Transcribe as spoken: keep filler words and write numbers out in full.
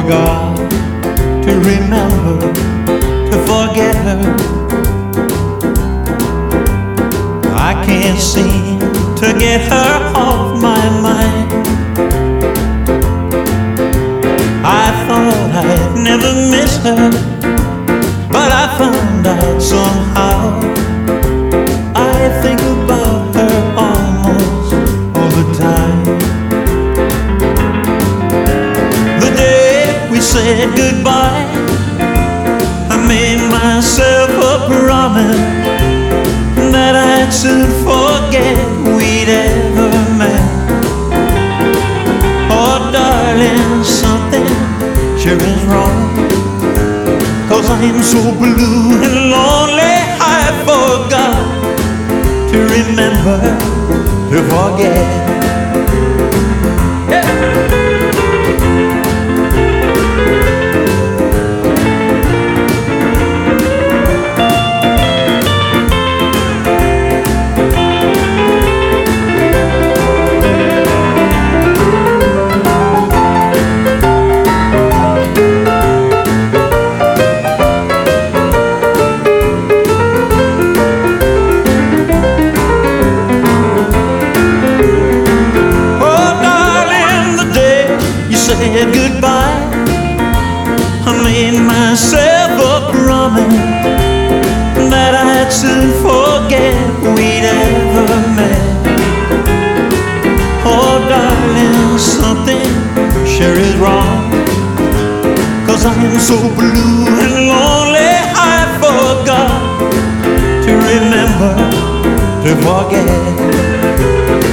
forgot to remember to forget her. I can't seem to get her off my mind. I thought I'd never miss her, but I found out somehow. I think about her almost all the time. The day we said goodbye, I made myself a promise that I'd soon forget we'd ever met. Oh darling, something sure is wrong, 'cause I'm so blue and lonely I forgot to remember to forget. Yeah. Said goodbye, I made myself a promise that I'd soon forget we'd ever met. Oh darling, something sure is wrong, 'cause I'm so blue and lonely I forgot to remember to forget.